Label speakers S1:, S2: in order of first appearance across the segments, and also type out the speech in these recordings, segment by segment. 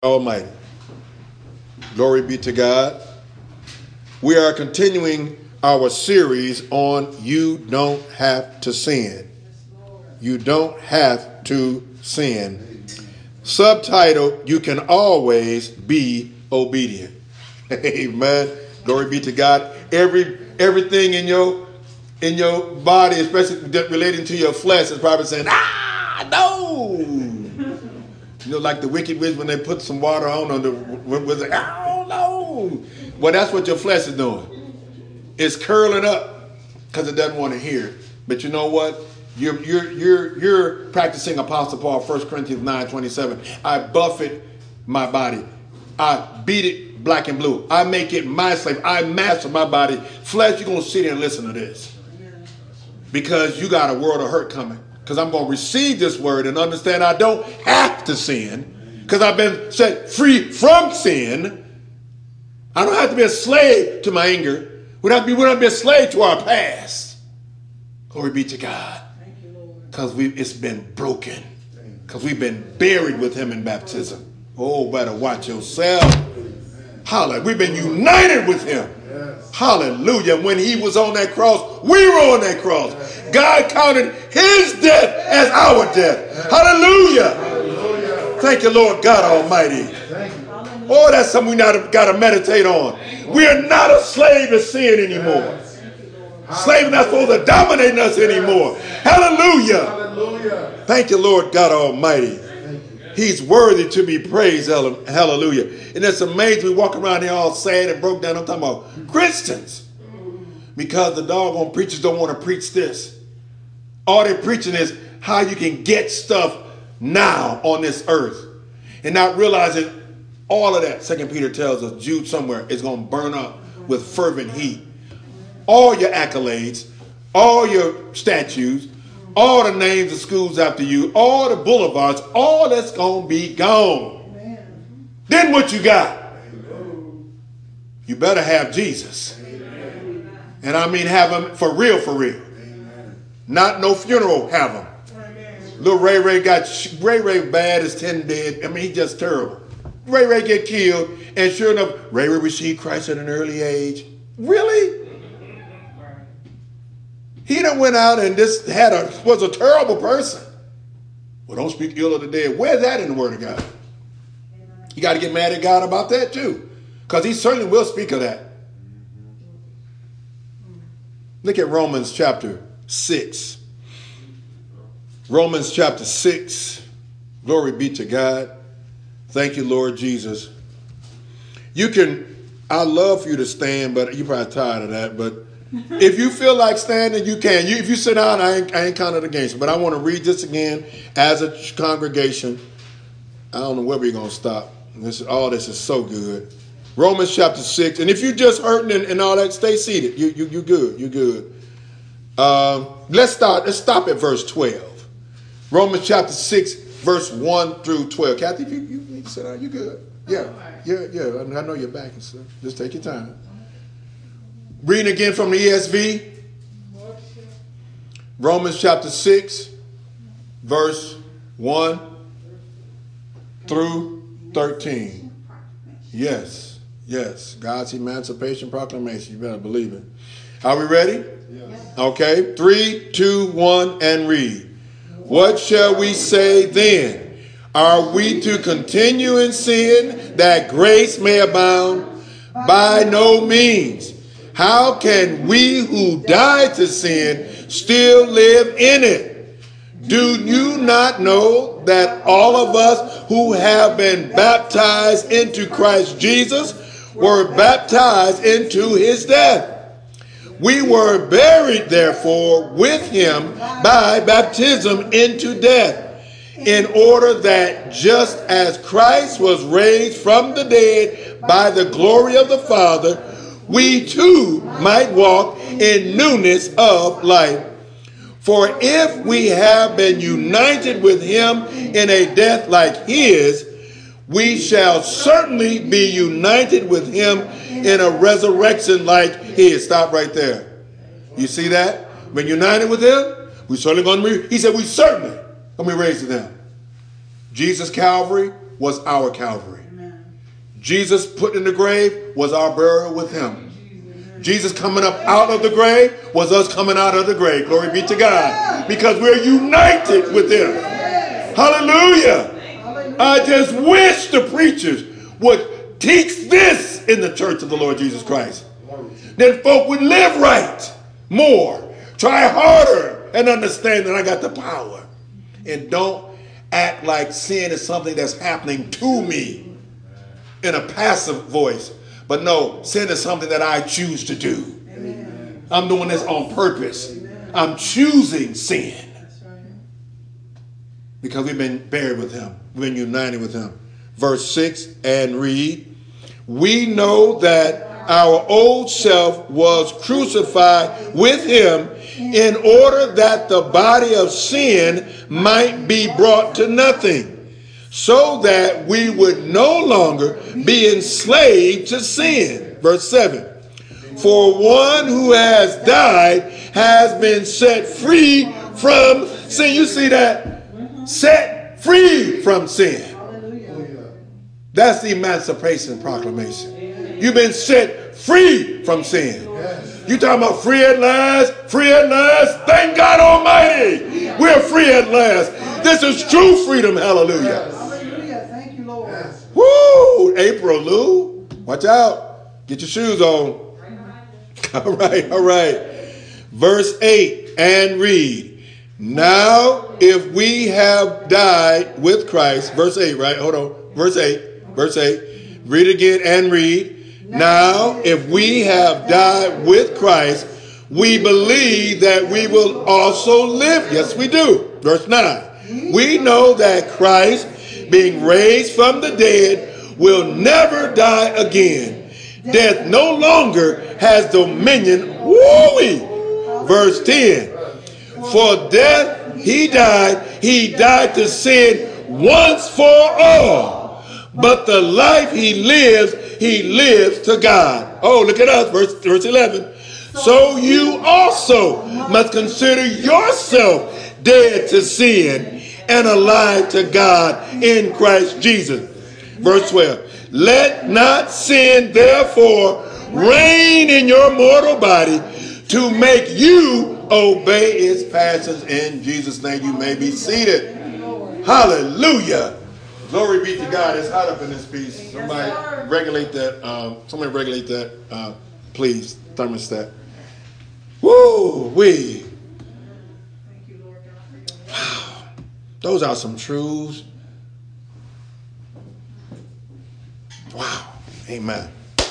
S1: Almighty. Glory be to God. We are continuing our series on You Don't Have to Sin. You don't have to sin. Subtitle, You Can Always Be Obedient. Amen. Glory be to God. Everything in your body, especially relating to your flesh, is probably saying, no. You know, like the wicked witch when they put some water on the was like, oh no. Well, that's what your flesh is doing. It's curling up because it doesn't want to hear. But you know what? You're practicing Apostle Paul, 1 Corinthians 9:27. I buffet my body. I beat it black and blue. I make it my slave. I master my body. Flesh, you're going to sit here and listen to this. Because you got a world of hurt coming. Because I'm going to receive this word and understand I don't have to sin. Because I've been set free from sin. I don't have to be a slave to my anger. We don't have to be a slave to our past. Glory be to God. Because it's been broken. Because we've been buried with him in baptism. Oh, better watch yourself. Hallelujah. We've been united with him. Hallelujah. When he was on that cross, we were on that cross. God counted his death as our death. Hallelujah. Thank you, Lord God Almighty. Oh, that's something we got to meditate on. We are not a slave to sin anymore. Slavery not supposed to dominate us anymore. Hallelujah. Thank you, Lord God Almighty. He's worthy to be praised. Hallelujah. And it's amazing. We walk around here all sad and broke down. I'm talking about Christians. Because the doggone preachers don't want to preach this. All they're preaching is how you can get stuff now on this earth. And not realizing all of that, 2 Peter tells us, Jude somewhere, is going to burn up with fervent heat. All your accolades, all your statues, all the names of schools after you, all the boulevards, all that's going to be gone. Amen. Then what you got? You better have Jesus. Amen. And I mean have him for real, for real. Amen. Not no funeral, have him. Amen. Little Ray bad as 10 dead. I mean, he's just terrible. Ray get killed, and sure enough, Ray received Christ at an early age. Really? He done went out and just was a terrible person. Well, don't speak ill of the dead. Where's that in the Word of God? You got to get mad at God about that too. Because he certainly will speak of that. Look at Romans chapter 6. Romans chapter 6. Glory be to God. Thank you, Lord Jesus. I'd love for you to stand, but you're probably tired of that, but if you feel like standing, you can. If you sit down, I ain't counted against it. But I want to read this again as a congregation. I don't know where we're going to stop. All this is so good. Romans chapter 6. And if you're just hurting and all that, stay seated. You good. You good. Let's stop at verse 12. Romans chapter 6, verse 1 through 12. Kathy, if you need to sit down, you good. Yeah. I know you're back and stuff. Just take your time. Reading again from the ESV. Romans chapter 6, verse 1 through 13. Yes. God's Emancipation Proclamation. You better believe it. Are we ready? Yes. Okay. 3, 2, 1, and read. What shall we say then? Are we to continue in sin that grace may abound? By no means. How can we who died to sin still live in it? Do you not know that all of us who have been baptized into Christ Jesus were baptized into his death? We were buried, therefore, with him by baptism into death, in order that just as Christ was raised from the dead by the glory of the Father, we too might walk in newness of life. For if we have been united with him in a death like his, we shall certainly be united with him in a resurrection like his. Stop right there. You see that? When united with him, we certainly going to be, he said, we certainly going to be raised to them. Jesus' Calvary was our Calvary. Amen. Jesus put in the grave was our burial with him. Jesus coming up out of the grave was us coming out of the grave. Glory be to God. Because we're united with him. Hallelujah. I just wish the preachers would teach this in the church of the Lord Jesus Christ. Then folk would live right more. Try harder and understand that I got the power. And don't act like sin is something that's happening to me in a passive voice. But no, sin is something that I choose to do. Amen. I'm doing this on purpose. Amen. I'm choosing sin. Right. Because we've been buried with him. We've been united with him. Verse 6 and read. We know that our old self was crucified with him in order that the body of sin might be brought to nothing, so that we would no longer be enslaved to sin. Verse 7. For one who has died has been set free from sin. You see that? Set free from sin. That's the Emancipation Proclamation. You've been set free from sin. You talking about free at last? Free at last? Thank God Almighty. We're free at last. This is true freedom. Hallelujah. Woo! April, Lou. Watch out. Get your shoes on. All right. Verse 8 and read. Now, if we have died with Christ. Verse 8, right? Hold on. Verse 8. Read again and read. Now, if we have died with Christ, we believe that we will also live. Yes, we do. Verse 9. We know that Christ, being raised from the dead, will never die again. Death no longer has dominion. Woo-wee. Verse 10. For death he died to sin once for all. But the life he lives to God. Oh, look at us, verse 11. So you also must consider yourself dead to sin and alive to God in Christ Jesus. Verse 12. Let not sin therefore reign in your mortal body to make you obey its passions. In Jesus' name you may be seated. Hallelujah. Glory be to God. It's hot up in this piece. Somebody regulate that. Please, thermostat. Woo wee. Wow. Those are some truths. Wow. Amen.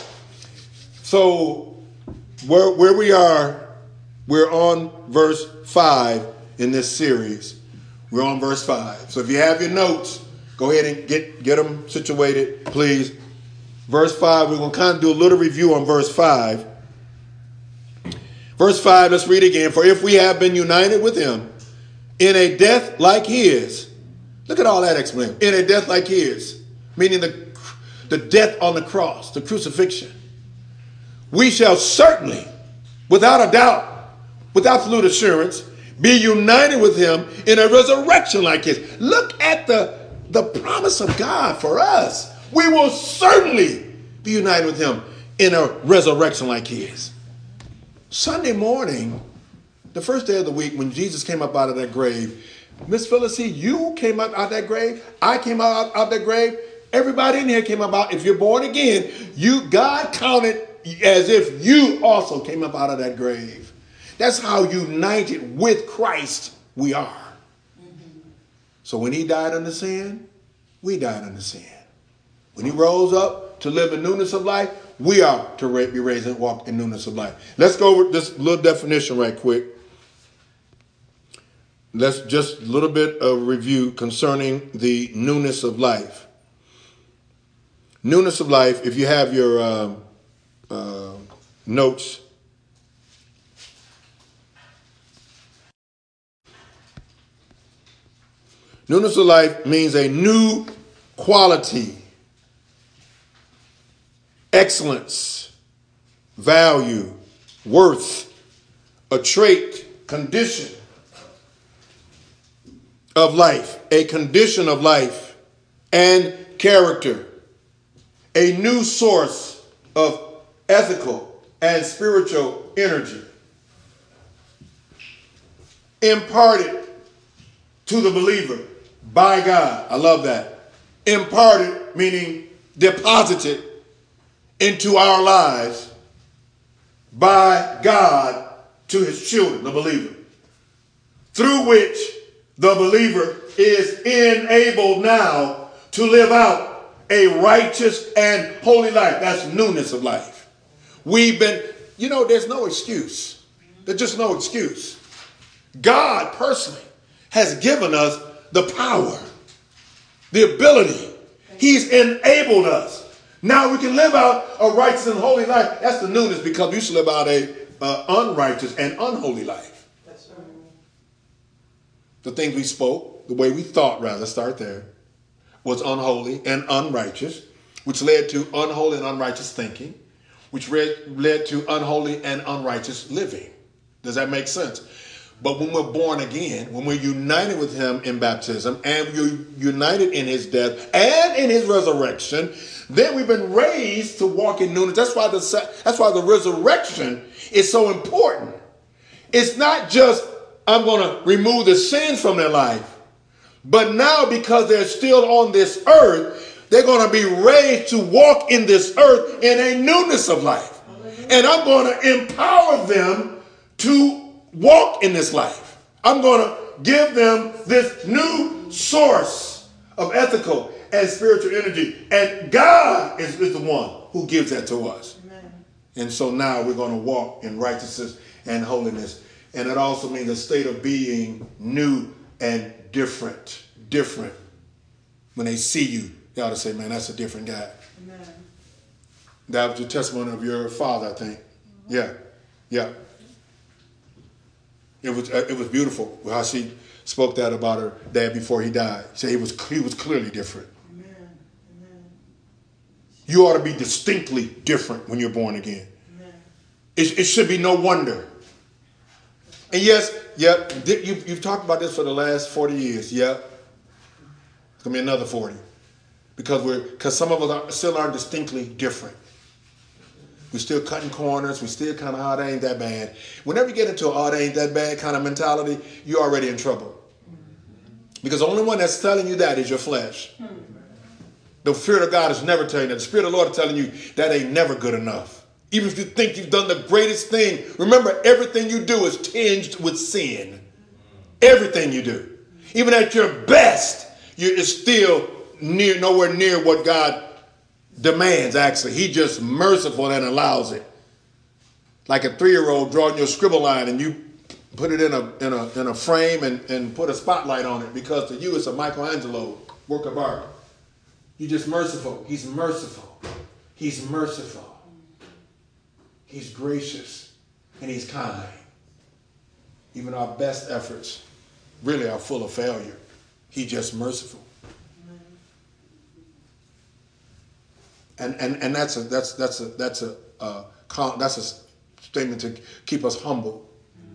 S1: So where we are, we're on verse 5 in this series. We're on verse 5. So if you have your notes, go ahead and get them situated, please. Verse 5, we're going to kind of do a little review on verse 5. Verse 5, let's read again. For if we have been united with him in a death like his, look at all that explanation. In a death like his, meaning the death on the cross, the crucifixion. We shall certainly, without a doubt, with absolute assurance, be united with him in a resurrection like his. Look at the promise of God for us. We will certainly be united with him in a resurrection like his. Sunday morning, the first day of the week, when Jesus came up out of that grave, Miss Phyllis, you came up out of that grave. I came out of that grave. Everybody in here came up out. If you're born again, God counted as if you also came up out of that grave. That's how united with Christ we are. So when he died under sin, we died under sin. When he rose up to live in newness of life, we are to be raised and walk in newness of life. Let's go over this little definition right quick. Let's just a little bit of review concerning the newness of life. Newness of life, if you have your notes. Newness of life means a new quality, excellence, value, worth, a trait, condition of life, a condition of life, and character. a new source of ethical and spiritual energy imparted to the believer by God. I love that. Imparted meaning deposited into our lives by God to his children, the believer, through which the believer is enabled now to live out a righteous and holy life. That's newness of life. We've been, there's no excuse. There's just no excuse. God personally has given us the power, the ability. He's enabled us. Now we can live out a righteous and holy life. That's the newness, because we used to live out a unrighteous and unholy life. That's right. The things we spoke, the way we thought, rather, start there, was unholy and unrighteous, which led to unholy and unrighteous thinking, which led to unholy and unrighteous living. Does that make sense? But when we're born again, when we're united with him in baptism, and we're united in his death and in his resurrection, then we've been raised to walk in newness. That's why the resurrection is so important. It's not just, I'm going to remove the sins from their life, but now, because they're still on this earth, they're going to be raised to walk in this earth in a newness of life. And I'm going to empower them to walk in this life. I'm going to give them this new source of ethical and spiritual energy. And God is the one who gives that to us. Amen. And so now we're going to walk in righteousness and holiness. And it also means a state of being new and different. When they see you, they ought to say, man, that's a different guy. Amen. That was the testimony of your father, I think. Yeah. It was beautiful how she spoke that about her dad before he died. She said he was clearly different. Amen. You ought to be distinctly different when you're born again. It should be no wonder. And yes, you've talked about this for the last 40 years. Yeah. It's going to be another 40. Because some of us still are distinctly different. We're still cutting corners. We still kind of, oh, that ain't that bad. Whenever you get into oh, that ain't that bad kind of mentality, you're already in trouble. Because the only one that's telling you that is your flesh. The Spirit of God is never telling you that. The Spirit of the Lord is telling you that ain't never good enough. Even if you think you've done the greatest thing, remember, everything you do is tinged with sin. Everything you do. Even at your best, it's still nowhere near what God demands, actually. He's just merciful and allows it. Like a 3-year-old drawing your scribble line and you put it in a frame and put a spotlight on it, because to you it's a Michelangelo work of art. You're just merciful. He's merciful. He's merciful. He's gracious and he's kind. Even our best efforts really are full of failure. He's just merciful. And that's a statement to keep us humble.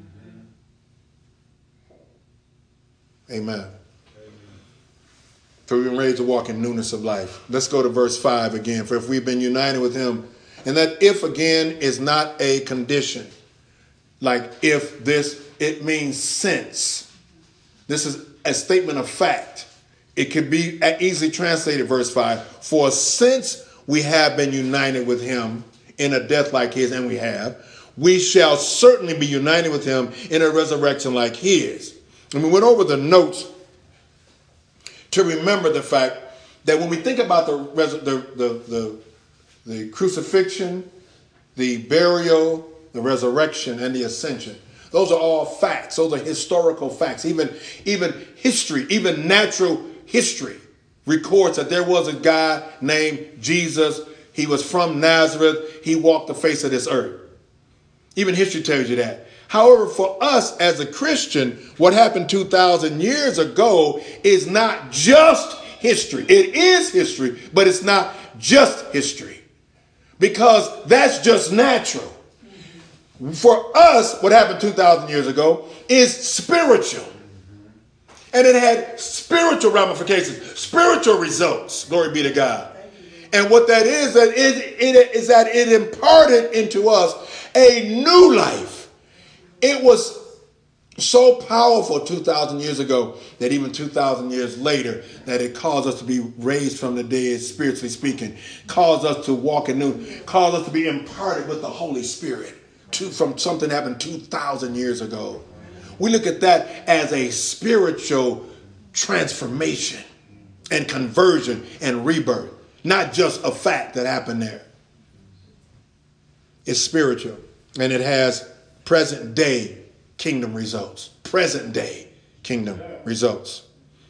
S1: Amen. For we've been raised to walk in newness of life. Let's go to verse 5 again. For if we've been united with him, and that if again is not a condition, like if this, it means since. This is a statement of fact. It could be easily translated, verse 5. For since we have been united with him in a death like his, and we shall certainly be united with him in a resurrection like his. And we went over the notes to remember the fact that when we think about the crucifixion, the burial, the resurrection, and the ascension, those are all facts. Those are historical facts. Even history, even natural history records that there was a guy named Jesus. He was from Nazareth. He walked the face of this earth. Even history tells you that. However, for us as a Christian, what happened 2,000 years ago is not just history. It is history, but it's not just history, because that's just natural. For us, what happened 2,000 years ago is spiritual. And it had spiritual ramifications, spiritual results. Glory be to God. And what that is, that it imparted into us a new life. It was so powerful 2,000 years ago that even 2,000 years later, that it caused us to be raised from the dead, spiritually speaking, caused us to walk in new, caused us to be imparted with the Holy Spirit from something that happened 2,000 years ago. We look at that as a spiritual transformation and conversion and rebirth, not just a fact that happened there. It's spiritual, and it has present day kingdom results. Present day kingdom results.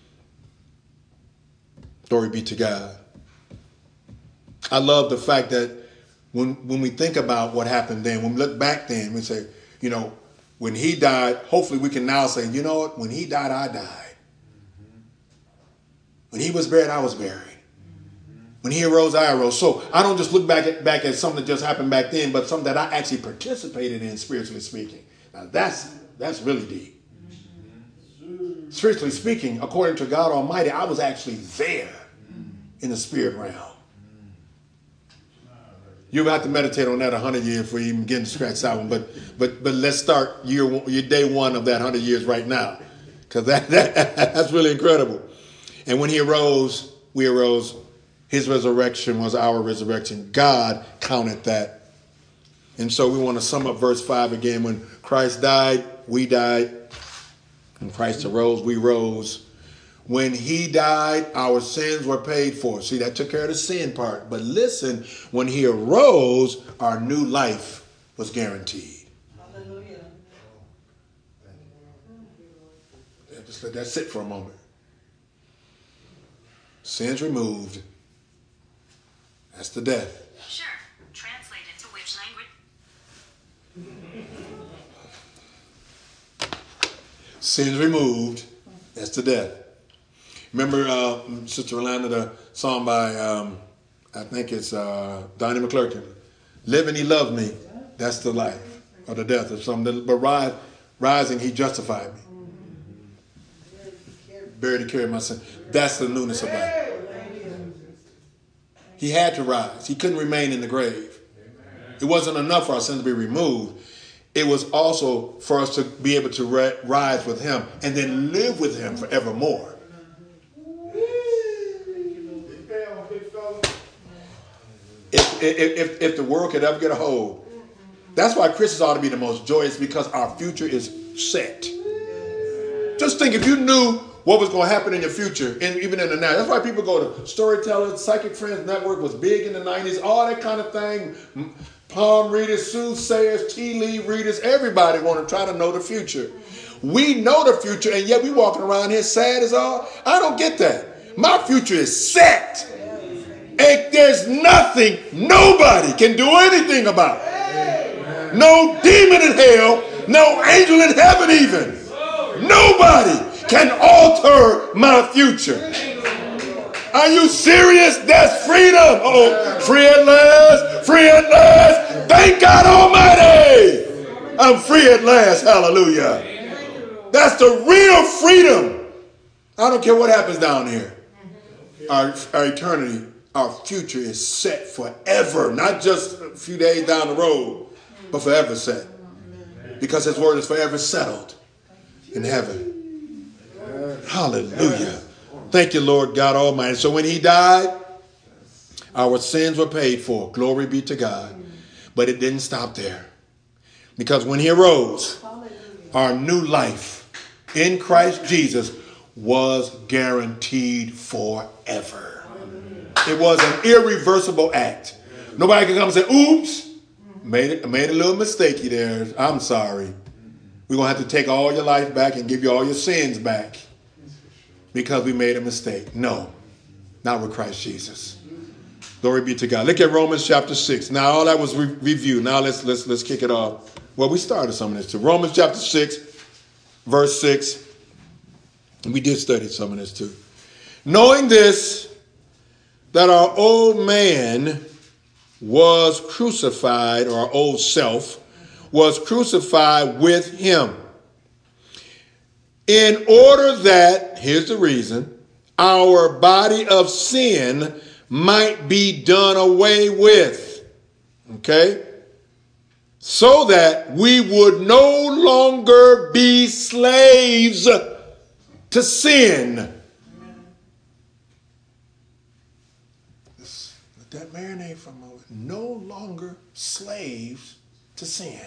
S1: Glory be to God. I love the fact that when we think about what happened then, when we look back then, we say, you know, when he died, hopefully we can now say, you know what, when he died, I died. When he was buried, I was buried. When he arose, I arose. So I don't just look back at something that just happened back then, but something that I actually participated in, spiritually speaking. Now that's really deep. Spiritually speaking, according to God Almighty, I was actually there in the spirit realm. You'll have to meditate on that 100 years before you even begin to scratch that one. But let's start your day one of that 100 years right now, because that's really incredible. And when he arose, we arose. His resurrection was our resurrection. God counted that. And so we want to sum up verse 5 again. When Christ died, we died. When Christ arose, we rose. When he died, our sins were paid for. See, that took care of the sin part. But listen, when he arose, our new life was guaranteed. Hallelujah. Yeah, just let that sit for a moment. Sins removed. That's the death.
S2: Sure. Translate it to which language?
S1: Sins removed. That's the death. Remember, Sister Rolanda, the song by, I think it's Donnie McClurkin. Live and he loved me. That's the life or the death of something. But rising, he justified me. Buried and carried my sin. That's the newness of life. He had to rise. He couldn't remain in the grave. It wasn't enough for our sins to be removed. It was also for us to be able to rise with him and then live with him forevermore. If the world could ever get a hold. That's why Christmas ought to be the most joyous, because our future is set. Just think, if you knew what was going to happen in your future, and even in the now. That's why people go to storytellers. Psychic Friends Network was big in the 90s, all that kind of thing. Palm readers, soothsayers, tea leaf readers, everybody want to try to know the future. We know the future, and yet we walking around here sad as all. I don't get that. My future is set. And there's nothing, nobody can do anything about it. No demon in hell, no angel in heaven even. Nobody can alter my future. Are you serious? That's freedom. Oh, free at last, free at last. Thank God Almighty. I'm free at last. Hallelujah. That's the real freedom. I don't care what happens down here. Our eternity, our future is set forever. Not just a few days down the road, but forever set. Because his word is forever settled in heaven. Hallelujah. Thank you, Lord God Almighty. So when he died, our sins were paid for. Glory be to God. But it didn't stop there. Because when he arose, our new life in Christ Jesus was guaranteed forever. It was an irreversible act. Nobody can come and say, oops, made a little mistake there. I'm sorry. We're going to have to take all your life back and give you all your sins back because we made a mistake. No, not with Christ Jesus. Glory be to God. Look at Romans chapter 6. Now, all that was review. Now, let's kick it off. Well, we started some of this too. Romans chapter 6, verse 6. We did study some of this too. Knowing this, that our old man was crucified, or our old self was crucified with him, in order that, here's the reason, our body of sin might be done away with. Okay? So that we would no longer be slaves to sin. Let that marinate for a moment. No longer slaves to sin.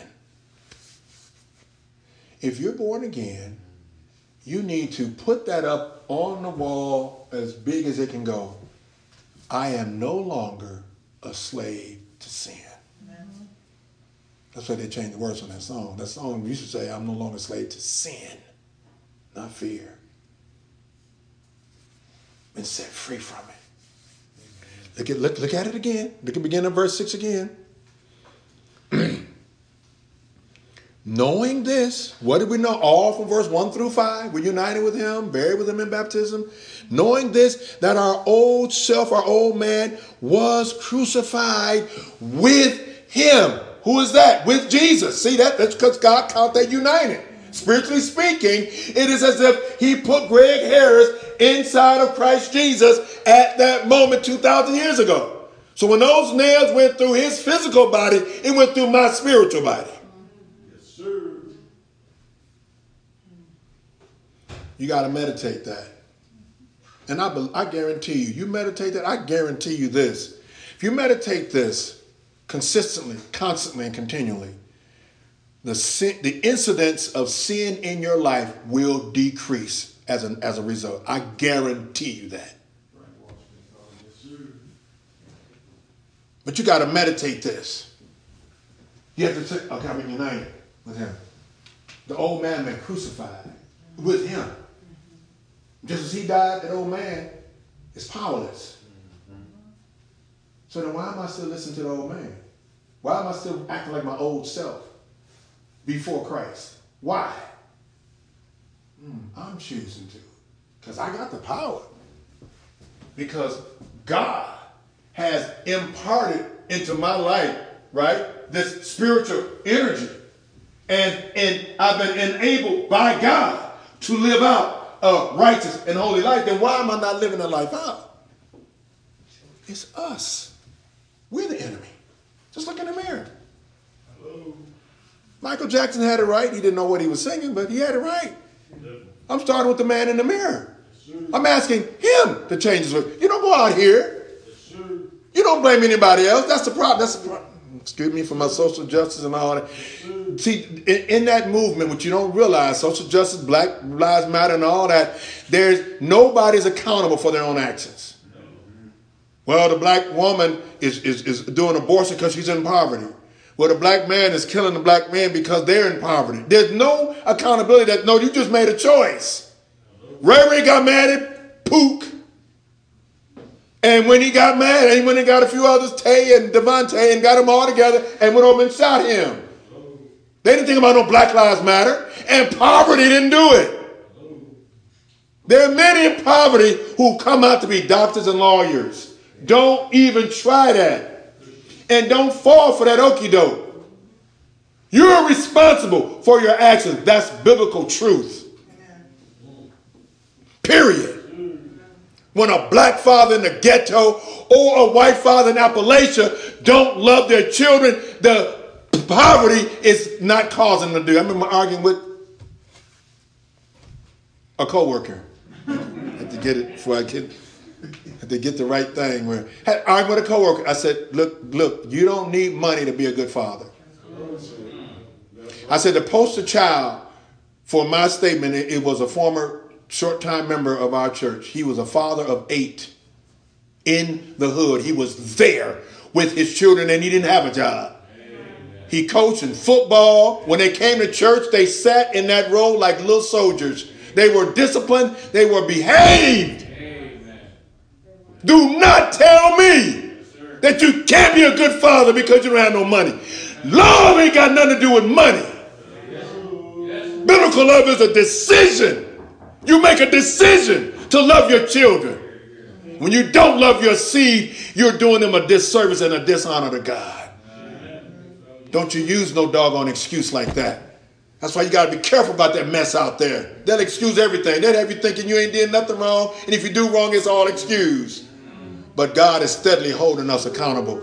S1: If you're born again, you need to put that up on the wall as big as it can go. I am no longer a slave to sin. That's why they changed the words on that song. That song used to say, I'm no longer a slave to sin, not fear. Been set free from it. Look at it again. Look at the beginning of verse 6 again. Knowing this, what did we know? All from verse 1 through 5. We're united with him, buried with him in baptism. Knowing this, that our old self, our old man, was crucified with him. Who is that? With Jesus. See, that's because God counted that united. Spiritually speaking, it is as if he put Greg Harris inside of Christ Jesus at that moment 2,000 years ago. So when those nails went through his physical body, it went through my spiritual body. Yes, sir. You got to meditate that. And I guarantee you meditate that, I guarantee you this. If you meditate this consistently, constantly, and continually, the incidence of sin in your life will decrease as a result. I guarantee you that. But you got to meditate this. You have to say, okay, I'm united with him. The old man been crucified with him. Just as he died, that old man is powerless. So then why am I still listening to the old man? Why am I still acting like my old self before Christ? Why? I'm choosing to. Because I got the power. Because God has imparted into my life, right, this spiritual energy. And I've been enabled by God to live out a righteous and holy life. Then why am I not living that life out? It's us. We're the enemy. Just look in the mirror. Hello. Michael Jackson had it right. He didn't know what he was singing, but he had it right. I'm starting with the man in the mirror. I'm asking him to change his way. You don't go out here. You don't blame anybody else. That's the problem. Excuse me for my social justice and all that. See, in that movement, what you don't realize, social justice, Black Lives Matter and all that, nobody's accountable for their own actions. Well, the black woman is doing abortion because she's in poverty. Well, the black man is killing the black man because they're in poverty. There's no accountability you just made a choice. Ray Ray got mad at Pook. And when he got mad, and he went and got a few others, Tay and Devontae, and got them all together and went over and shot him. They didn't think about no Black Lives Matter, and poverty didn't do it. There are many in poverty who come out to be doctors and lawyers. Don't even try that. And don't fall for that okie doke. You're responsible for your actions. That's biblical truth. Period. When a black father in the ghetto or a white father in Appalachia don't love their children, the poverty is not causing them to do. I remember arguing with a coworker. I had to get it before I get the right thing. I had argued with a coworker. I said, look, you don't need money to be a good father. I said the poster child for my statement, it was a former short-time member of our church. He was a father of 8 in the hood. He was there with his children and he didn't have a job. He coached in football. When they came to church, they sat in that row like little soldiers. They were disciplined. They were behaved. Do not tell me that you can't be a good father because you don't have no money. Love ain't got nothing to do with money. Biblical love is a decision. You make a decision to love your children. When you don't love your seed, you're doing them a disservice and a dishonor to God. Don't you use no doggone excuse like that. That's why you got to be careful about that mess out there. They'll excuse everything. They'll have you thinking you ain't did nothing wrong. And if you do wrong, it's all excused. But God is steadily holding us accountable.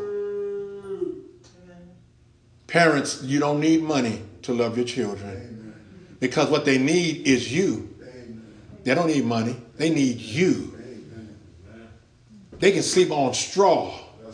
S1: Parents, you don't need money to love your children. Because what they need is you. They don't need money. They need you. They can sleep on straw.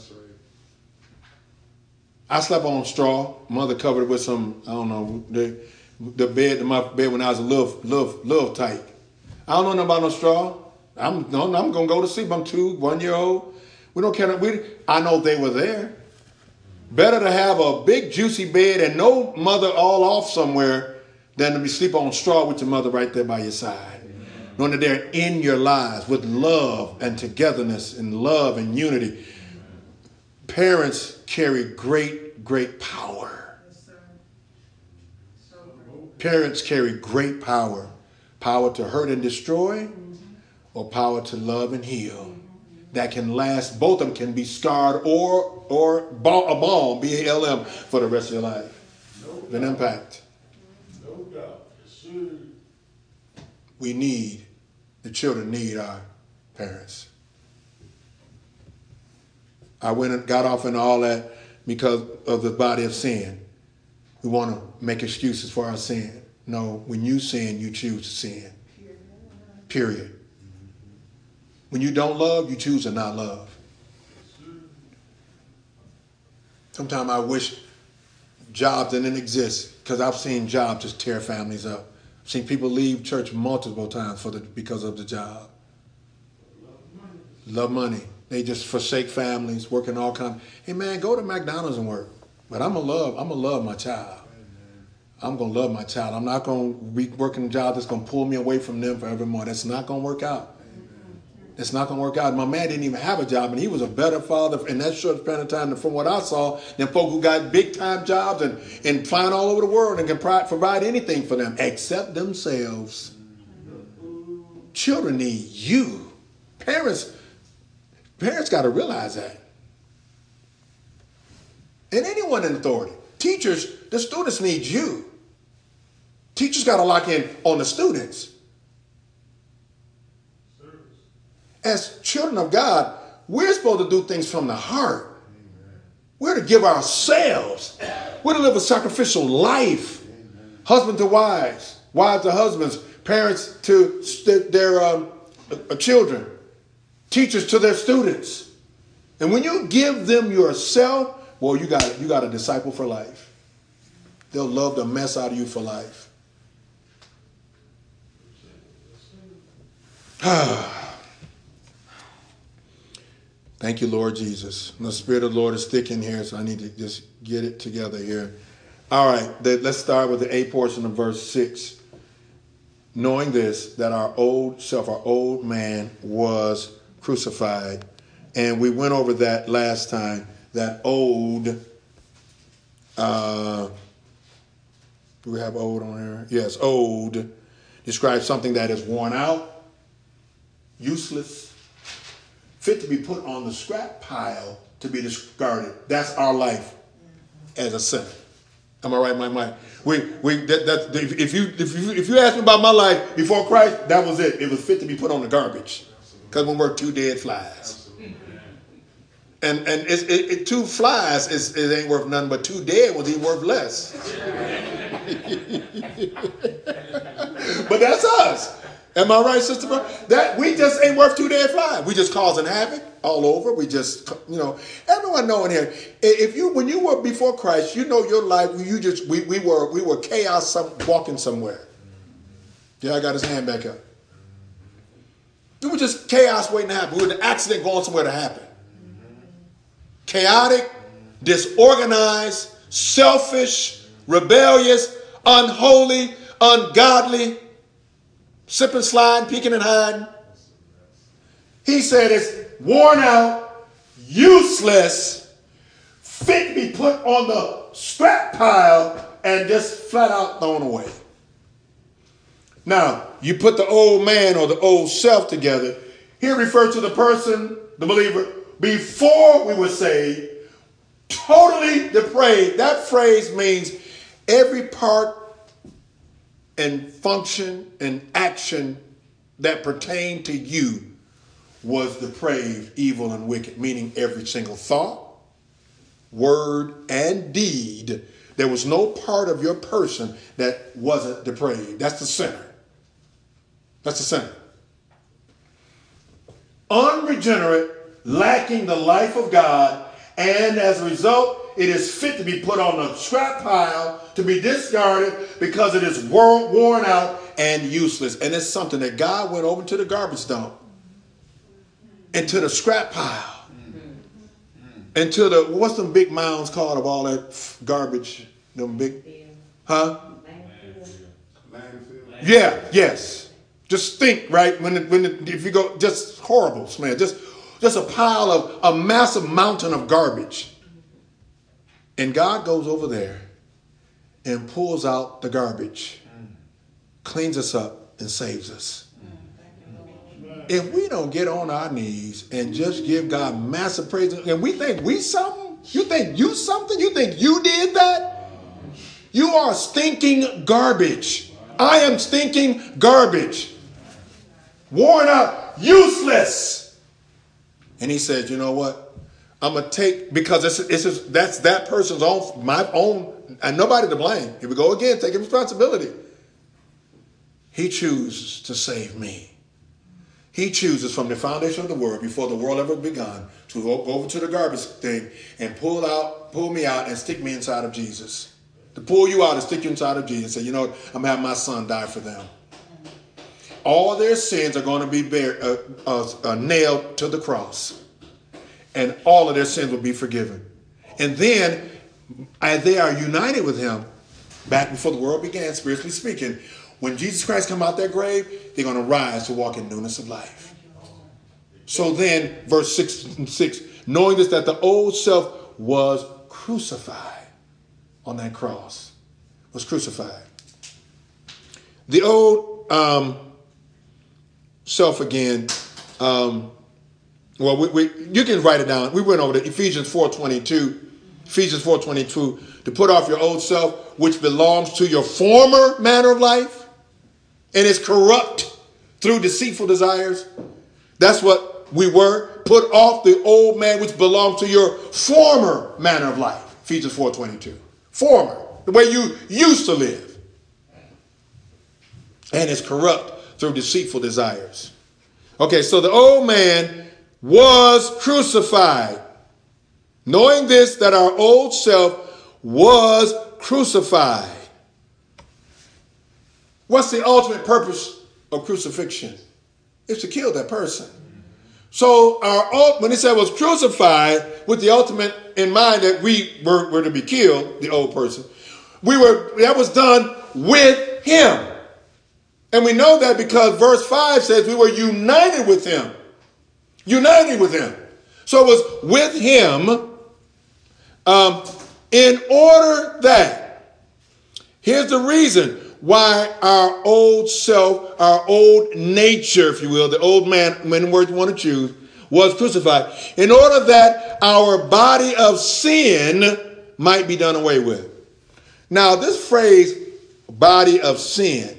S1: I slept on straw. Mother covered it with some, I don't know, the bed, my bed when I was a little tight. I don't know nothing about no straw. I'm going to go to sleep. I'm 1 year old. We don't care. I know they were there. Better to have a big juicy bed and no mother all off somewhere than to be sleep on straw with your mother right there by your side. Knowing that they're in your lives with love and togetherness and love and unity. Parents carry great power. Parents carry great power. Power to hurt and destroy, or power to love and heal. That can last. Both of them can be scarred or a balm, B-A-L-M, for the rest of your life. An impact. The children need our parents. I went and got off into all that because of the body of sin. We want to make excuses for our sin. No, when you sin, you choose to sin. Period. When you don't love, you choose to not love. Sometimes I wish jobs didn't exist because I've seen jobs just tear families up. I've seen people leave church multiple times because of the job. Love money. They just forsake families, working all kinds. Hey man, go to McDonald's and work. But I'm gonna love my child. I'm gonna love my child. I'm not gonna be working a job that's gonna pull me away from them forevermore. That's not gonna work out. It's not gonna work out. My man didn't even have a job, and he was a better father in that short span of time, from what I saw, than folk who got big time jobs and flying all over the world and can provide anything for them except themselves. Children need you. Parents got to realize that. And anyone in authority. Teachers, the students need you. Teachers got to lock in on the students. As children of God, we're supposed to do things from the heart. We're to give ourselves. We're to live a sacrificial life. Husband to wives, wives to husbands, parents to their children, teachers to their students. And when you give them yourself, well, you got a disciple for life. They'll love the mess out of you for life. Thank you, Lord Jesus. The Spirit of the Lord is thick in here, so I need to just get it together here. All right, let's start with the A portion of verse 6. Knowing this, that our old self, our old man, was crucified. And we went over that last time. That old, do we have old on here? Yes, old describes something that is worn out, useless, fit to be put on the scrap pile to be discarded. That's our life as a sinner. Am I right, Mike? If you ask me about my life before Christ, that was it. It was fit to be put on the garbage because we're two dead flies. And two flies it ain't worth nothing, but two dead ones ain't worth less. But that's us. Am I right, Sister? That we just ain't worth two dead flies. We just causing havoc all over. We just, everyone knowing here. When you were before Christ, you know your life. We were chaos, walking somewhere. Yeah, I got his hand back up. We were just chaos waiting to happen. We were an accident going somewhere to happen. Chaotic, disorganized, selfish, rebellious, unholy, ungodly, sipping, sliding, peeking and hiding. He said it's worn out, useless, fit to be put on the scrap pile and just flat out thrown away. Now, you put the old man or the old self together. Here refers to the person, the believer, before we were saved, totally depraved. That phrase means every part and function and action that pertained to you was depraved, evil, and wicked, meaning every single thought, word, and deed. There was no part of your person that wasn't depraved. That's the sinner. That's the sinner. Unregenerate, lacking the life of God, and as a result, it is fit to be put on the scrap pile, to be discarded because it is worn out and useless. And it's something that God went over to the garbage dump, into the scrap pile, into the, what's them big mounds called of all that garbage? Them big, huh? Yeah, yes. Just think, right? If you go, just horrible smell, just a pile of a massive mountain of garbage. And God goes over there and pulls out the garbage, cleans us up, and saves us. If we don't get on our knees and just give God massive praise, and we think we something, you think you something, you think you did that, you are stinking garbage. I am stinking garbage. Worn out, useless. And he says, you know what? I'm going to take, because that's that person's own, my own, and nobody to blame. Here we go again, taking responsibility. He chooses to save me. He chooses from the foundation of the world, before the world ever begun, to go over to the garbage thing and pull me out and stick me inside of Jesus. To pull you out and stick you inside of Jesus and say, you know what, I'm going to have my son die for them. All their sins are going to be nailed to the cross. And all of their sins will be forgiven. And then, as they are united with him, back before the world began, spiritually speaking, when Jesus Christ come out their grave, they're going to rise to walk in newness of life. So then, verse 6, knowing this, that the old self was crucified on that cross. Was crucified. The old self again, well, you can write it down. We went over to Ephesians 4:22, to put off your old self, which belongs to your former manner of life and is corrupt through deceitful desires. That's what we were. Put off the old man, which belonged to your former manner of life. Ephesians 4:22. Former, the way you used to live, and is corrupt through deceitful desires. Okay, so the old man was crucified. Knowing this, that our old self was crucified. What's the ultimate purpose of crucifixion? It's to kill that person. So when he said was crucified with the ultimate in mind that we were to be killed, the old person, that was done with him. And we know that because verse 5 says we were united with him. United with him. So it was with him in order that, here's the reason why our old self, our old nature, if you will, the old man, many words you want to choose, was crucified. In order that our body of sin might be done away with. Now this phrase, body of sin,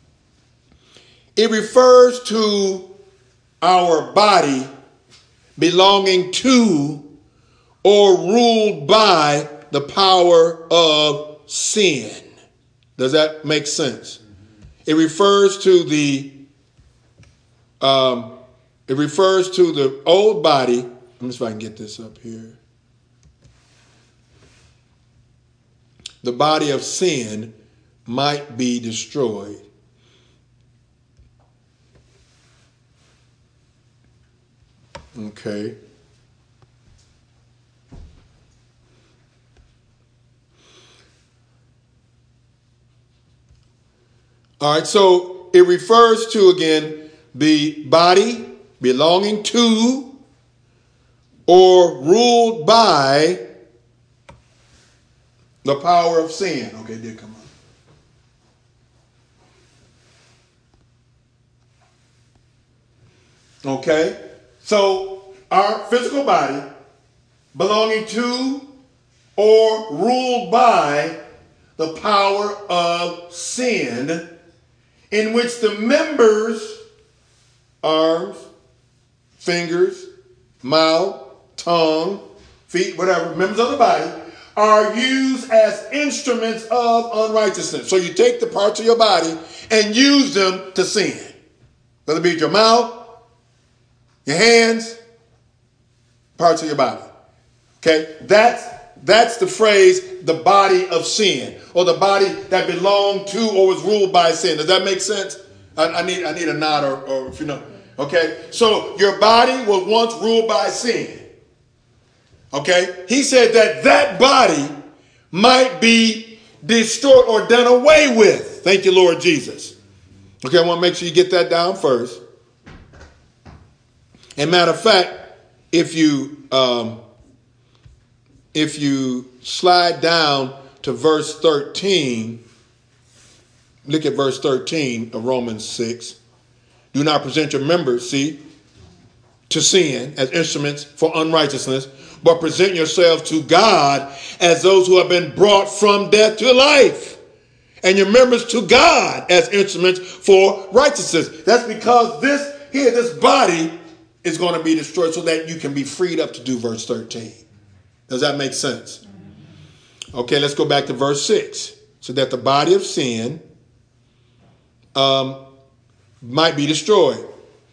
S1: it refers to our body belonging to or ruled by the power of sin. Does that make sense? It refers to the old body. Let me see if I can get this up here. The body of sin might be destroyed. Okay. All right, so it refers to, again, the body belonging to or ruled by the power of sin. Okay, it did come up. Okay, so our physical body belonging to or ruled by the power of sin, in which the members, arms, fingers, mouth, tongue, feet, whatever, members of the body, are used as instruments of unrighteousness. So you take the parts of your body and use them to sin. Whether it be your mouth, your hands, parts of your body. Okay? That's the phrase, the body of sin, or the body that belonged to or was ruled by sin. Does that make sense? I need a nod or if you know. Okay? So your body was once ruled by sin. Okay? He said that body might be destroyed or done away with. Thank you, Lord Jesus. Okay, I want to make sure you get that down first. And matter of fact, if you slide down to verse 13, look at verse 13 of Romans 6. Do not present your members, to sin as instruments for unrighteousness, but present yourselves to God as those who have been brought from death to life, and your members to God as instruments for righteousness. That's because this body is going to be destroyed so that you can be freed up to do verse 13. Does that make sense? Okay, let's go back to verse 6. So that the body of sin might be destroyed.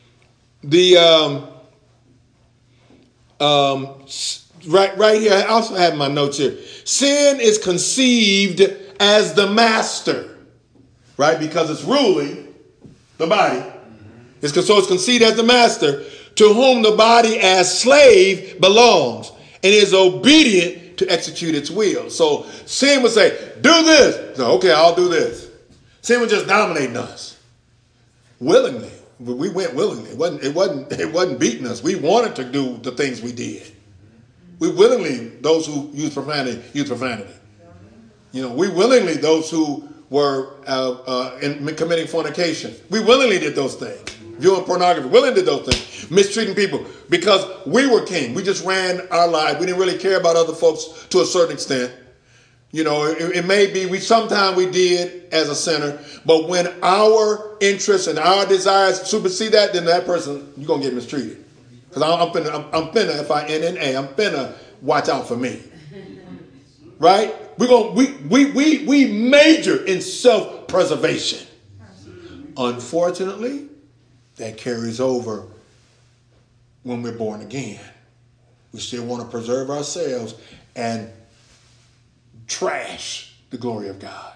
S1: Right here, I also have my notes here. Sin is conceived as the master, right? Because it's ruling the body. So it's conceived as the master, to whom the body as slave belongs, and is obedient to execute its will. So sin would say, do this. So, okay, I'll do this. Sin was just dominating us. Willingly. We went willingly. It wasn't beating us. We wanted to do the things we did. We willingly, those who use profanity. You know, we willingly, those who were committing fornication. We willingly did those things. Viewing pornography. Willingly did those things. Mistreating people. Because we were king. We just ran our lives. We didn't really care about other folks to a certain extent. You know, it may be sometimes we did as a sinner, but when our interests and our desires supersede that, then that person, you're going to get mistreated. Because I'm finna, F-I-N-N-A, I'm finna watch out for me. Right? We major in self-preservation. Unfortunately, that carries over when we're born again. We still want to preserve ourselves and trash the glory of God.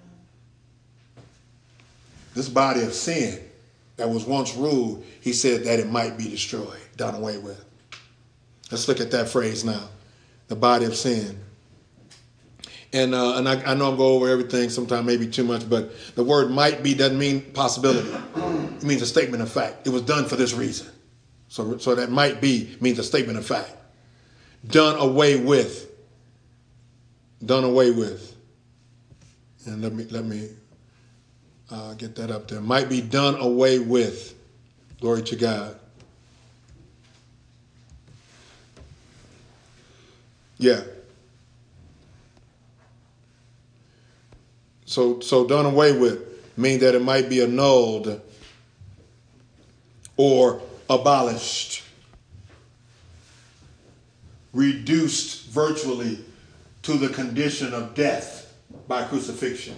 S1: This body of sin that was once ruled, he said that it might be destroyed, done away with. Let's look at that phrase now. The body of sin. And I know I'm going over everything, sometimes maybe too much, but the word might be doesn't mean possibility. It means a statement of fact. It was done for this reason. So that might be means a statement of fact. Done away with. Done away with. And let me get that up there. Might be done away with. Glory to God. Yeah. So done away with means that it might be annulled or abolished, reduced virtually to the condition of death by crucifixion.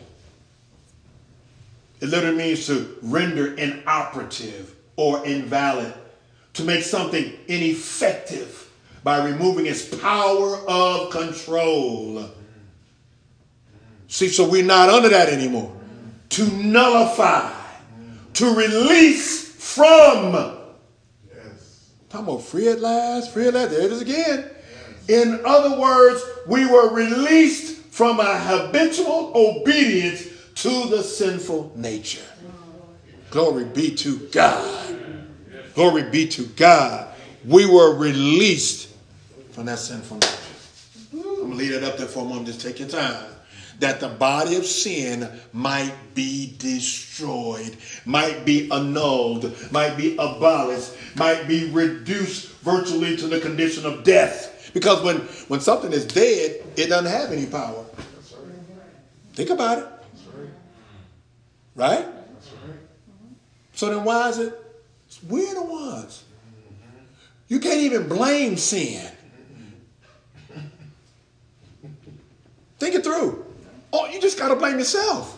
S1: It literally means to render inoperative or invalid, to make something ineffective by removing its power of control. See, so we're not under that anymore. To nullify, to release from. Yes. Talking about free at last, free at last. There it is again. Yes. In other words, we were released from a habitual obedience to the sinful nature. Glory be to God. Glory be to God. We were released from that sinful nature. I'm going to leave it up there for a moment. Just take your time. That the body of sin might be destroyed, might be annulled, might be abolished, might be reduced virtually to the condition of death. Because when something is dead, it doesn't have any power. Think about it. Right? So then why is it? We're the ones You can't even blame sin. Think it through. Oh, you just got to blame yourself.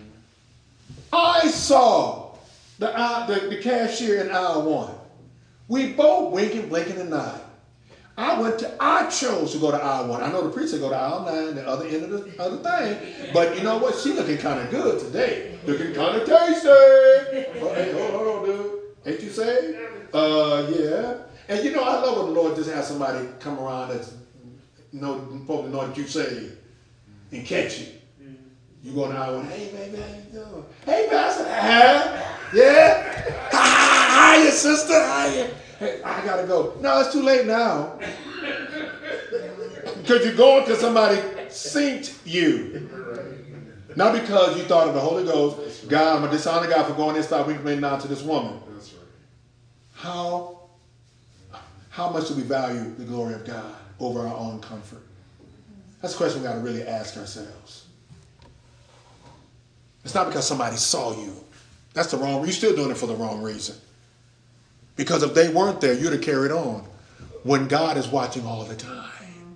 S1: I saw the cashier in aisle 1. We both winking, blinking, and nodding. I chose to go to aisle 1. I know the preacher go to aisle 9, the other end of the thing. But you know what? She looking kind of good today. Looking kind of tasty. Oh, hey, hold on, dude. Ain't you saved? Yeah. And you know, I love when the Lord just has somebody come around that's supposed to know that you saved and catch you. You go to aisle 1. Hey, baby, how you doing? Hey, pastor. Yeah. Hi, sister. Hi. Hey, I gotta go. No, it's too late now. Because you're going because somebody synced you. Not because you thought of the Holy Ghost. God, I'm going to dishonor God for going this side winking now to this woman. That's right. How much do we value the glory of God over our own comfort? That's a question we got to really ask ourselves. It's not because somebody saw you. That's the wrong. You're still doing it for the wrong reason. Because if they weren't there, you'd have carried on when God is watching all the time.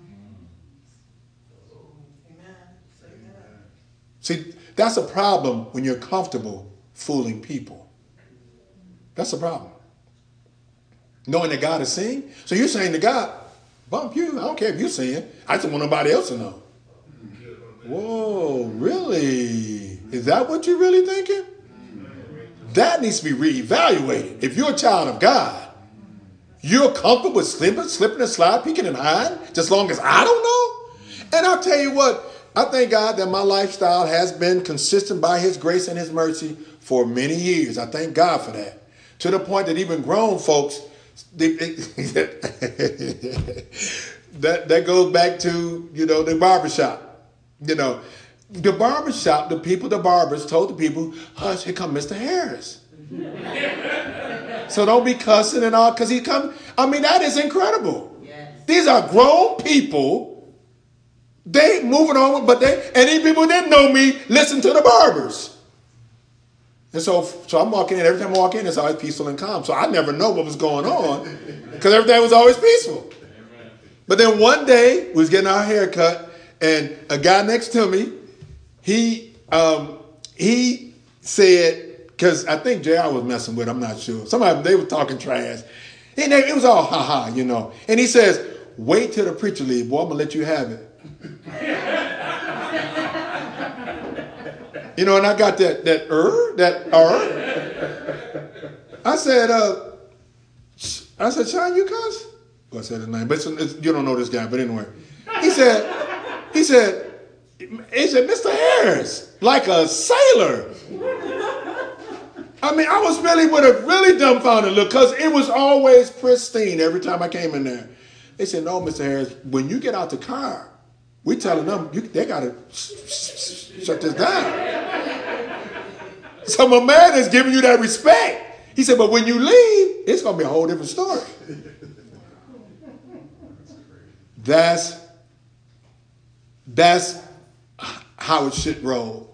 S1: See, that's a problem when you're comfortable fooling people. That's a problem. Knowing that God is seeing. So you're saying to God, bump you. I don't care if you're seeing. I just want nobody else to know. Whoa, really? Is that what you're really thinking? That needs to be reevaluated. If you're a child of God, you're comfortable with slipping and sliding, peeking and hiding, just as long as I don't know? And I'll tell you what, I thank God that my lifestyle has been consistent by his grace and his mercy for many years. I thank God for that. To the point that even grown folks, that goes back to, the barbershop. The barbershop, the barbers told the people, hush, here come Mr. Harris. So don't be cussing and all, because he come. I mean, that is incredible. Yes. These are grown people. They moving on, and these people didn't know me, listen to the barbers. And so I'm walking in, every time I walk in, it's always peaceful and calm. So I never know what was going on, because everything was always peaceful. But then one day, we was getting our hair cut, and a guy next to me, he said, because I think JR was messing with, I'm not sure. They were talking trash. And it was all ha-ha, And he says, wait till the preacher leave, boy, I'm going to let you have it. And I got that I said, Sean, you cuss? Well, I said his name, but you don't know this guy, but anyway. He said, Mr. Harris, like a sailor. I mean, I was really with a really dumbfounded look, because it was always pristine every time I came in there. They said, no, Mr. Harris, when you get out the car, we telling them they got to shut this down. So my man is giving you that respect. He said, but when you leave, it's going to be a whole different story. That's how it should roll.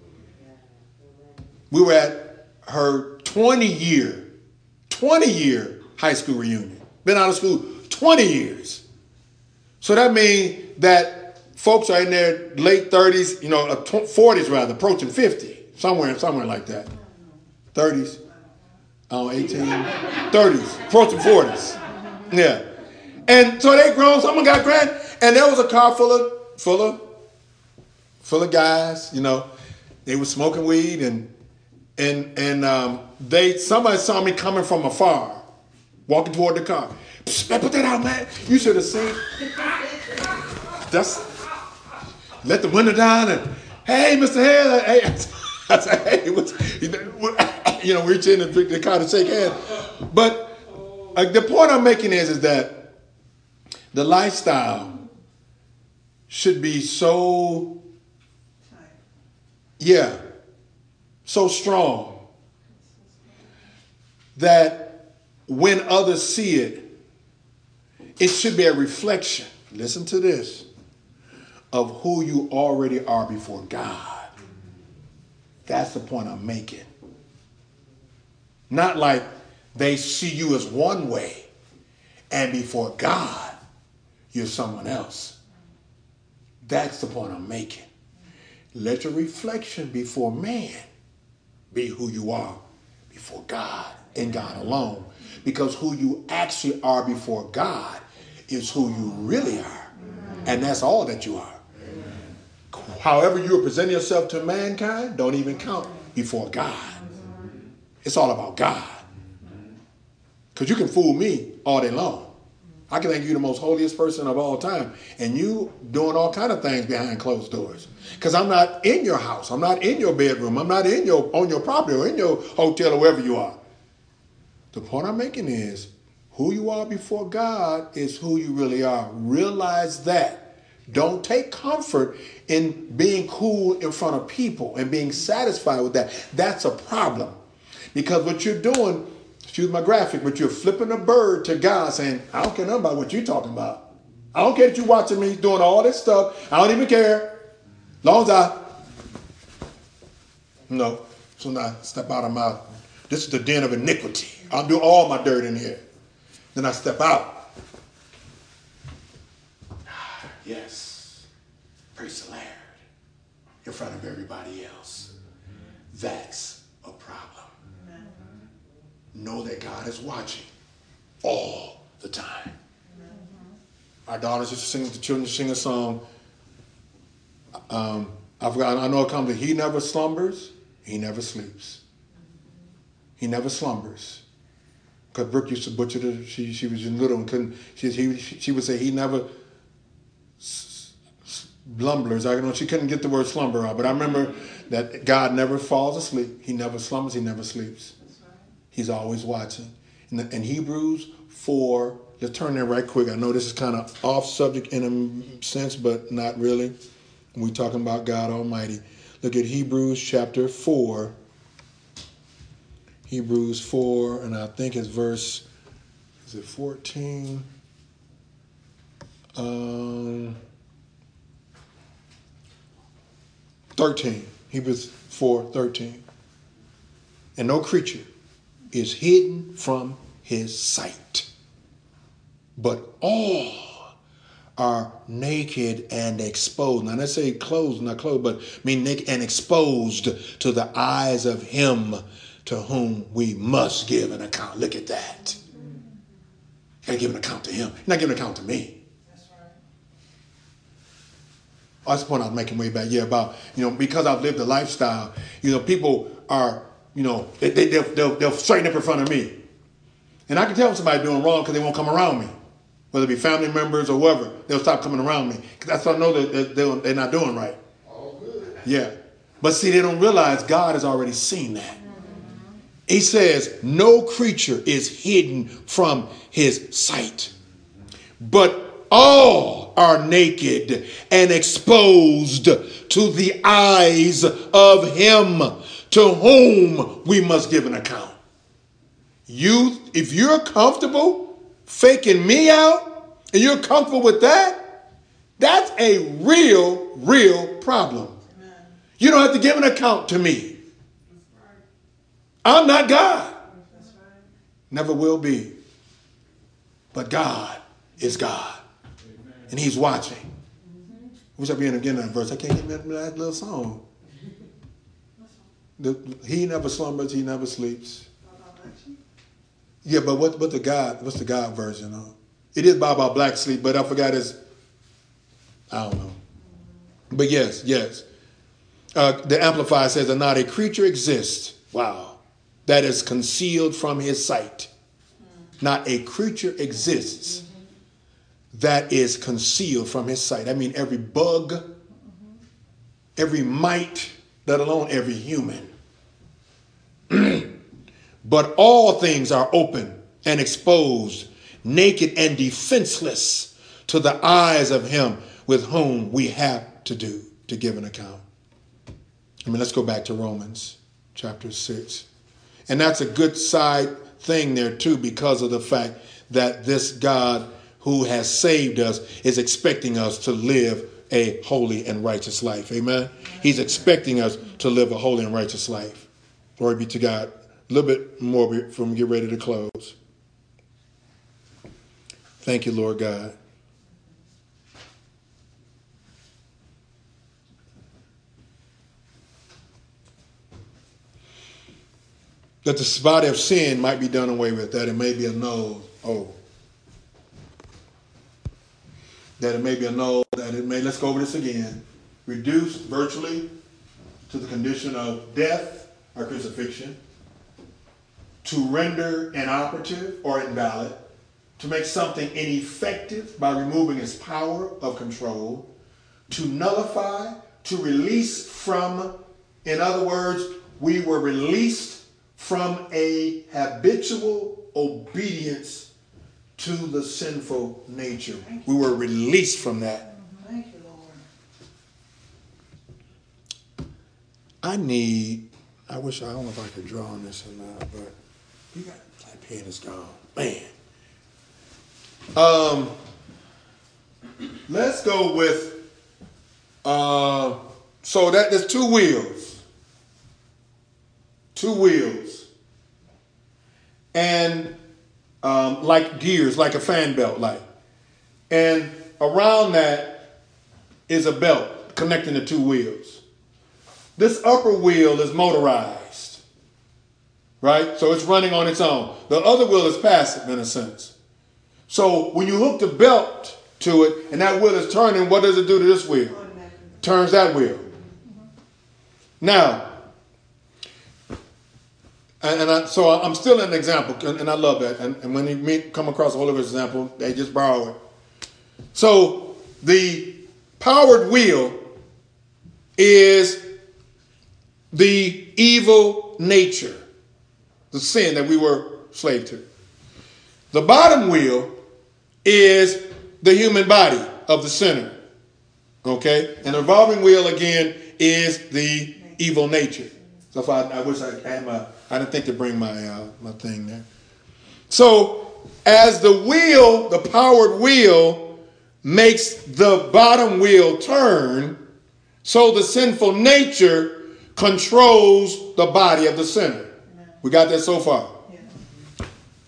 S1: We were at her 20-year high school reunion. Been out of school 20 years. So that means that folks are in their late 30s, 40s rather, approaching 50, somewhere like that. 30s, 18, 30s, approaching 40s. Yeah. And so they grown, someone got grand, and there was a car full of guys, they were smoking weed, and somebody saw me coming from afar, walking toward the car. Psst, man, put that out, man. You should have seen. Let the window down and, hey, Mr. Harris. Hey. I said, hey, reach in and pick the car to shake hands. But the point I'm making is that the lifestyle should be so strong that when others see it, it should be a reflection, listen to this, of who you already are before God. That's the point I'm making. Not like they see you as one way And before God, you're someone else. That's the point I'm making. Let your reflection before man be who you are before God and God alone. Because who you actually are before God is who you really are. And that's all that you are. However you are presenting yourself to mankind, don't even count before God. It's all about God. Because you can fool me all day long. I can think you're the most holiest person of all time. And you doing all kind of things behind closed doors. Because I'm not in your house. I'm not in your bedroom. I'm not on your property or in your hotel or wherever you are. The point I'm making is who you are before God is who you really are. Realize that. Don't take comfort in being cool in front of people and being satisfied with that. That's a problem. Because what you're doing, excuse my graphic, but you're flipping a bird to God saying, I don't care nothing about what you're talking about. I don't care that you're watching me doing all this stuff. I don't even care. As long as no. So now step out of my, this is the den of iniquity. I'll do all my dirt in here. Then I step out. Yes. Praise the Lord. In front of everybody else. That's a problem. Know that God is watching all the time. Our daughters used to sing, the children sing a song. I know it comes to, he never slumbers, he never sleeps. He never slumbers. Because Brooke used to butcher it. She was little and couldn't. She would say he never slumbers. I don't know. She couldn't get the word slumber out. But I remember that God never falls asleep. He never slumbers. He never sleeps. He's always watching. In Hebrews 4, let's turn there right quick. I know this is kind of off subject in a sense, but not really. We're talking about God Almighty. Look at Hebrews chapter 4. Hebrews 4, and I think it's verse, is it 14? 13. Hebrews 4:13. And no creature is hidden from his sight, but all are naked and exposed. Now let's say clothed, not clothed, but mean naked and exposed to the eyes of him to whom we must give an account. Look at that. Got to give an account to him. He's not giving an account to me. That's right. Oh, that's the point I was making way back. Yeah, about, because I've lived a lifestyle, people are, they'll straighten up in front of me. And I can tell when somebody's doing wrong because they won't come around me. Whether it be family members or whoever, they'll stop coming around me. Because that's how I know that they're not doing right. All good. Yeah. But see, they don't realize God has already seen that. He says, no creature is hidden from his sight, but all are naked and exposed to the eyes of him to whom we must give an account. If you're comfortable faking me out and you're comfortable with that, that's a real problem. Amen. You don't have to give an account to me. I'm not God. Never will be. But God is God. And he's watching. I wish I began again that verse. I can't get that little song. He never slumbers, he never sleeps. Yeah, but what's the God version of? It is Baba Black Sleep, but I forgot his, I don't know. But yes. The Amplified says that not a creature exists. Wow. That is concealed from his sight. Not a creature exists that is concealed from his sight. I mean, every bug, every mite, let alone every human. But all things are open and exposed, naked and defenseless to the eyes of him with whom we have to give an account. Let's go back to Romans chapter 6. And that's a good side thing there too, because of the fact that this God who has saved us is expecting us to live a holy and righteous life. Amen. He's expecting us to live a holy and righteous life. Glory be to God. A little bit more from get ready to close. Thank you, Lord God. That the body of sin might be done away with, that it may be annulled. That it may be annulled, that it may, let's go over this again, reduced virtually to the condition of death or crucifixion, to render inoperative or invalid, to make something ineffective by removing its power of control, to nullify, to release from, in other words, we were released from a habitual obedience to the sinful nature. We were released from that.
S3: Thank you, Lord.
S1: I don't know if I could draw on this or not, but you got my pen is gone. Man. Let's go with so that there's two wheels. And like gears, like a fan belt, like. And around that is a belt connecting the two wheels. This upper wheel is motorized, right? So it's running on its own. The other wheel is passive in a sense. So when you hook the belt to it and that wheel is turning, what does it do to this wheel? Turns that wheel. Now, so I'm still an example, and I love that. And when you come across a Holy Ghost example, they just borrow it. So the powered wheel is the evil nature, the sin that we were slave to. The bottom wheel is the human body of the sinner. Okay? And the revolving wheel, again, is the evil nature. So if I wish I had I didn't think to bring my thing there. So as the wheel, the powered wheel, makes the bottom wheel turn, so the sinful nature controls the body of the sinner. We got that so far? Yeah.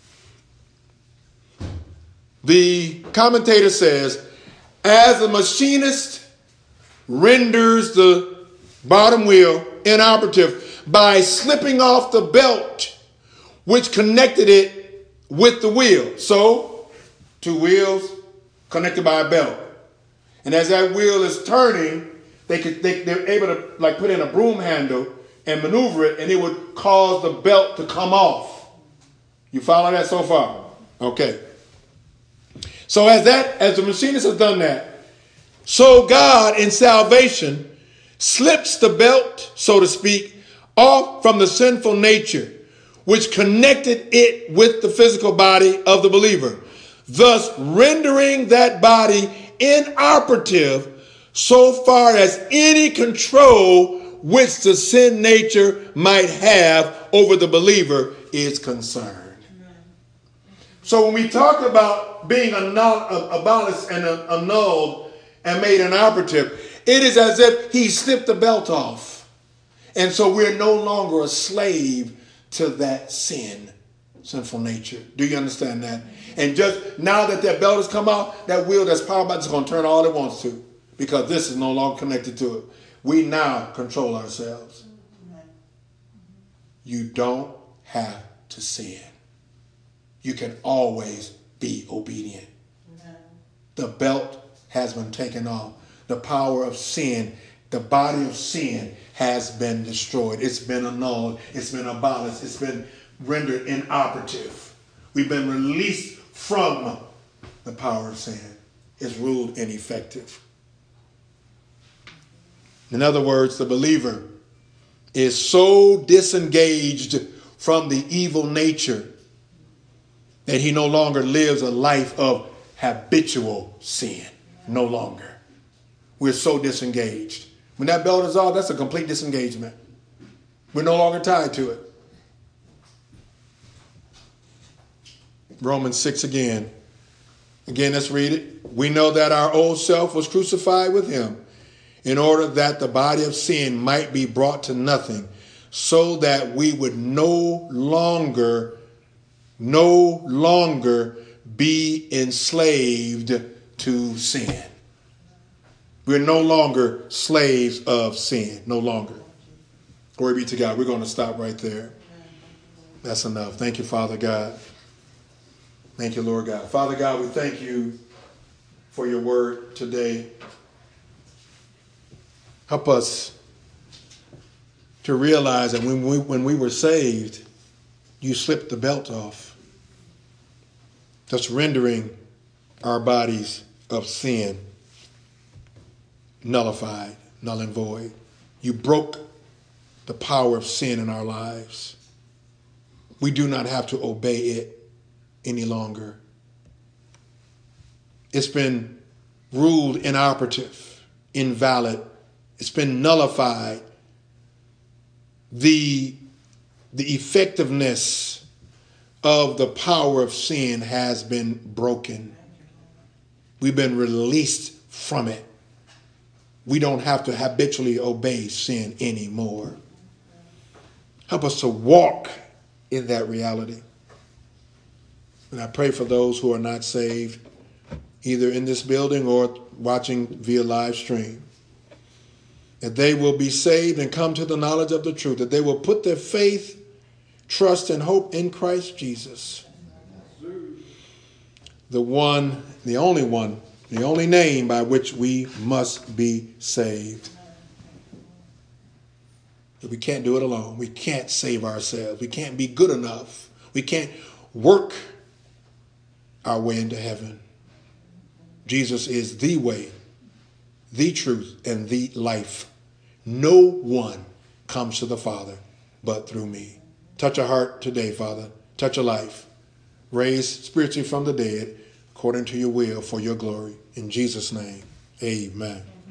S1: The commentator says, as the machinist renders the bottom wheel inoperative by slipping off the belt which connected it with the wheel. So, two wheels connected by a belt. And as that wheel is turning, they're able to like put in a broom handle and maneuver it, and it would cause the belt to come off. You follow that so far? Okay. So as the machinist has done that, so God in salvation slips the belt, so to speak, off from the sinful nature, which connected it with the physical body of the believer, thus rendering that body inoperative so far as any control which the sin nature might have over the believer is concerned. So when we talk about being abolished and annulled and made inoperative, it is as if he slipped the belt off. And so we're no longer a slave to that sinful nature. Do you understand that? And just now that belt has come out, that wheel that's powered by is going to turn all it wants to, because this is no longer connected to it. We now control ourselves. You don't have to sin. You can always be obedient. The belt has been taken off. The power of sin, the body of sin has been destroyed. It's been annulled. It's been abolished. It's been rendered inoperative. We've been released from the power of sin. It's ruled ineffective. In other words, the believer is so disengaged from the evil nature that he no longer lives a life of habitual sin. No longer. We're so disengaged. When that belt is off, that's a complete disengagement. We're no longer tied to it. Romans 6 again. Again, let's read it. We know that our old self was crucified with him in order that the body of sin might be brought to nothing, so that we would no longer be enslaved to sin. We're no longer slaves of sin. No longer. Glory be to God. We're going to stop right there. That's enough. Thank you, Father God. Thank you, Lord God. Father God, we thank you for your word today. Help us to realize that when we were saved, you slipped the belt off, thus rendering our bodies of sin nullified, null and void. You broke the power of sin in our lives. We do not have to obey it any longer. It's been ruled inoperative, invalid. It's been nullified. The effectiveness of the power of sin has been broken. We've been released from it. We don't have to habitually obey sin anymore. Help us to walk in that reality. And I pray for those who are not saved, either in this building or watching via live stream, that they will be saved and come to the knowledge of the truth, that they will put their faith, trust, and hope in Christ Jesus. The one, the only name by which we must be saved. We can't do it alone. We can't save ourselves. We can't be good enough. We can't work our way into heaven. Jesus is the way, the truth, and the life. No one comes to the Father but through me. Touch a heart today, Father. Touch a life. Raise spiritually from the dead according to your will for your glory. In Jesus' name, amen.